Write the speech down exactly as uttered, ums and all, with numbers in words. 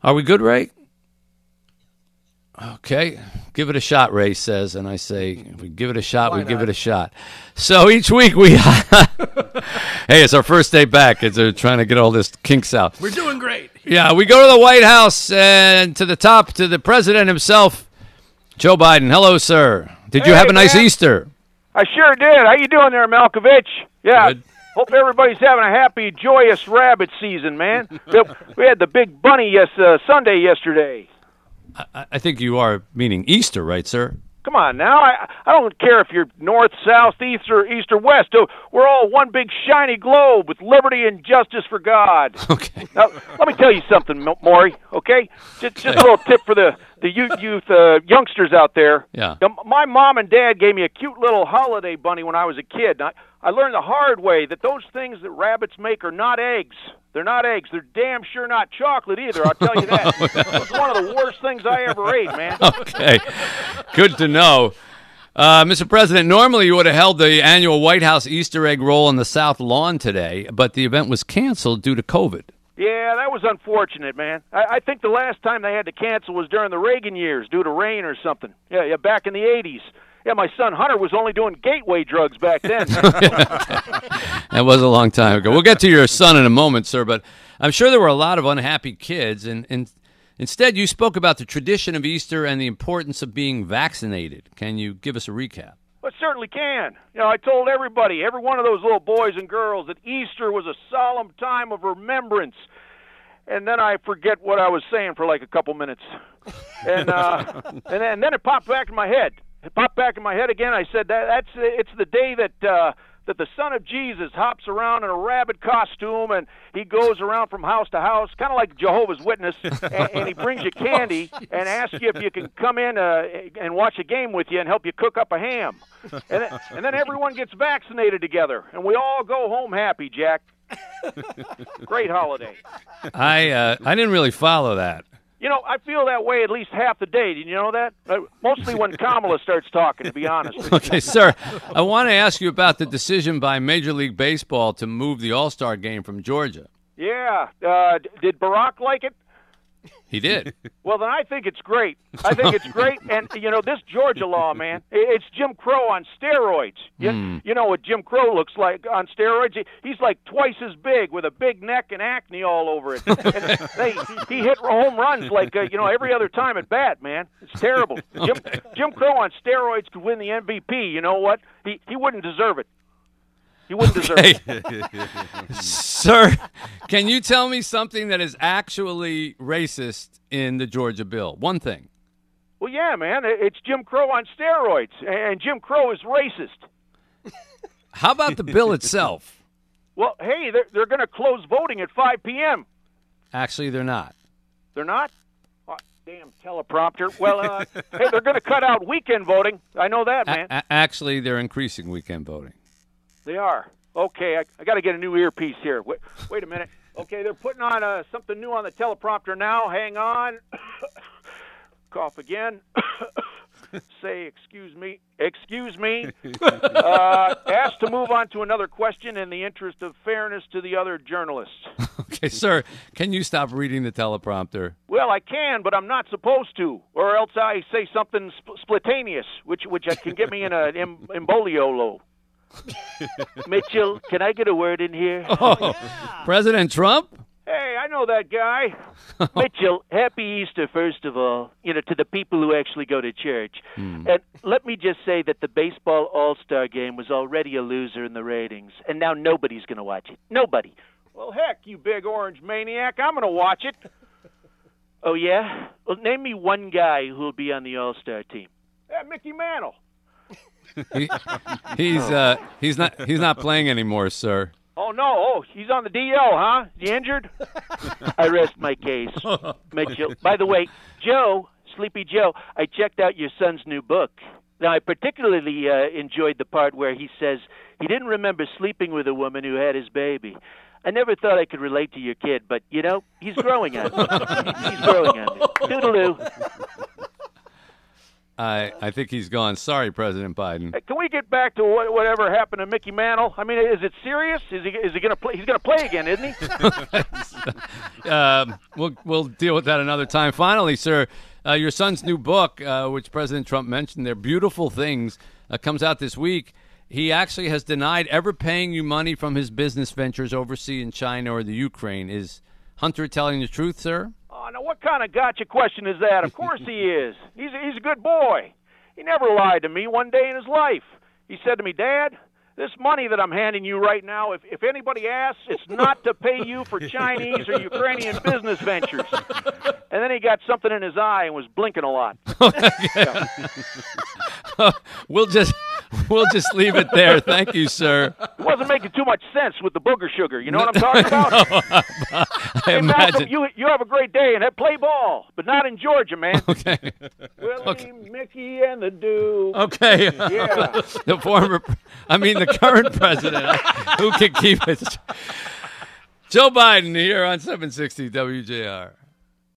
Are we good, Ray? Okay. Give it a shot, Ray says. And I say, if we give it a shot, Why we not? give it a shot. So each week we... hey, it's our first day back. It's uh, trying to get all this kinks out. We're doing great. Yeah, we go to the White House and to the top, to the president himself, Joe Biden. Hello, sir. Did you Hey, have a nice man. Easter? I sure did. How you doing there, Malkovich? Yeah. Good. Hope everybody's having a happy, joyous rabbit season, man. We had the big bunny yes uh, Sunday yesterday. I, I think you are meaning Easter, right, sir? Come on now. I I don't care if you're north, south, east, or east or west. Oh, we're all one big shiny globe with liberty and justice for God. Okay. Now, let me tell you something, Mo- Maury, okay? Just, just a little tip for the, the youth, youth uh, youngsters out there. Yeah. Now, my mom and dad gave me a cute little holiday bunny when I was a kid. And I, I learned the hard way that those things that rabbits make are not eggs. They're not eggs. They're damn sure not chocolate either, I'll tell you that. It's one of the worst things I ever ate, man. Okay. Good to know. Uh, Mister President, normally you would have held the annual White House Easter egg roll on the South Lawn today, but the event was canceled due to COVID. Yeah, that was unfortunate, man. I, I think the last time they had to cancel was during the Reagan years due to rain or something. Yeah, yeah, back in the eighties. Yeah, my son Hunter was only doing gateway drugs back then. That was a long time ago. We'll get to your son in a moment, sir, but I'm sure there were a lot of unhappy kids, and, and instead you spoke about the tradition of Easter and the importance of being vaccinated. Can you give us a recap? Well, it certainly can. You know, I told everybody, every one of those little boys and girls, that Easter was a solemn time of remembrance. And then I forget what I was saying for like a couple minutes. And uh, and, then, and then it popped back in my head. It popped back in my head again. I said that that's it's the day that uh, that the Son of Jesus hops around in a rabbit costume and he goes around from house to house, kind of like Jehovah's Witness, and, and he brings you candy and asks you if you can come in uh, and watch a game with you and help you cook up a ham. And then, and then everyone gets vaccinated together, and we all go home happy, Jack. Great holiday. I uh, I didn't really follow that. You know, I feel that way at least half the day. Did you know that? Uh, mostly when Kamala starts talking, to be honest. Okay, sir, I want to ask you about the decision by Major League Baseball to move the All-Star game from Georgia. Yeah. Uh, d- did Barack like it? He did. Well, then I think it's great. I think it's great. And, you know, this Georgia law, man, i- it's Jim Crow on steroids. You, Hmm. you know what Jim Crow looks like on steroids? He- He's like twice as big with a big neck and acne all over it. And they, he hit home runs like, uh, you know, every other time at bat, man. It's terrible. Jim, Jim Crow on steroids could win the M V P. You know what? He, he wouldn't deserve it. He wouldn't deserve Hey, it. sir, can you tell me something that is actually racist in the Georgia bill? One thing. Well, yeah, man. it- It's Jim Crow on steroids. And Jim Crow is racist. How about the bill itself? Well, hey, they're, they're going to close voting at five p.m. Actually, they're not. They're not? Oh, damn teleprompter. Well, uh, hey, they're going to cut out weekend voting. I know that, man. A- a- actually, they're increasing weekend voting. They are. Okay, I, I got to get a new earpiece here. Wait, wait a minute. Okay, they're putting on uh, something new on the teleprompter now. Hang on. Cough again. Say, excuse me. Excuse me. Uh, asked to move on to another question in the interest of fairness to the other journalists. Okay, sir, can you stop reading the teleprompter? Well, I can, but I'm not supposed to, or else I say something sp- spontaneous, which which can get me in an em- emboliolo. Mitchell, can I get a word in here? Oh, President Trump? Hey, I know that guy. Mitchell, happy Easter, first of all, you know, to the people who actually go to church. Hmm. And let me just say that the baseball all-star game was already a loser in the ratings, and now nobody's going to watch it. Nobody. Well, heck, you big orange maniac, I'm going to watch it. Oh, yeah? Well, name me one guy who'll be on the all-star team. Yeah, Mickey Mantle. He, he's uh, he's not he's not playing anymore, sir. Oh, no. Oh, he's on the D L, huh? Is he injured? I rest my case. Mitchell. By the way, Joe, Sleepy Joe, I checked out your son's new book. Now, I particularly uh, enjoyed the part where he says he didn't remember sleeping with a woman who had his baby. I never thought I could relate to your kid, but, you know, he's growing on me. He's growing on me. Toodaloo. I I think he's gone. Sorry, President Biden. Hey, can we get back to what, whatever happened to Mickey Mantle? I mean, is it serious? Is he is he going to play? He's going to play again, isn't he? um, we'll we'll deal with that another time. Finally, sir, uh, your son's new book, uh, which President Trump mentioned, "They're Beautiful Things," uh, comes out this week. He actually has denied ever paying you money from his business ventures overseas in China or the Ukraine. Is Hunter telling the truth, sir? Oh, now what kind of gotcha question is that? Of course he is. He's a, he's a good boy. He never lied to me one day in his life. He said to me, "Dad, this money that I'm handing you right now, if, if anybody asks, it's not to pay you for Chinese or Ukrainian business ventures." And then he got something in his eye and was blinking a lot. Yeah. We'll just we'll just leave it there. Thank you, sir. It wasn't making too much sense with the booger sugar. You know what I'm talking about? No, I, I hey, imagine. Malcolm, you, you have a great day and play ball, but not in Georgia, man. Okay. Willie, Okay. Mickey, and the Duke. Okay. Yeah. The former, I mean, the current president. Who can keep it? Joe Biden here on seven sixty W J R.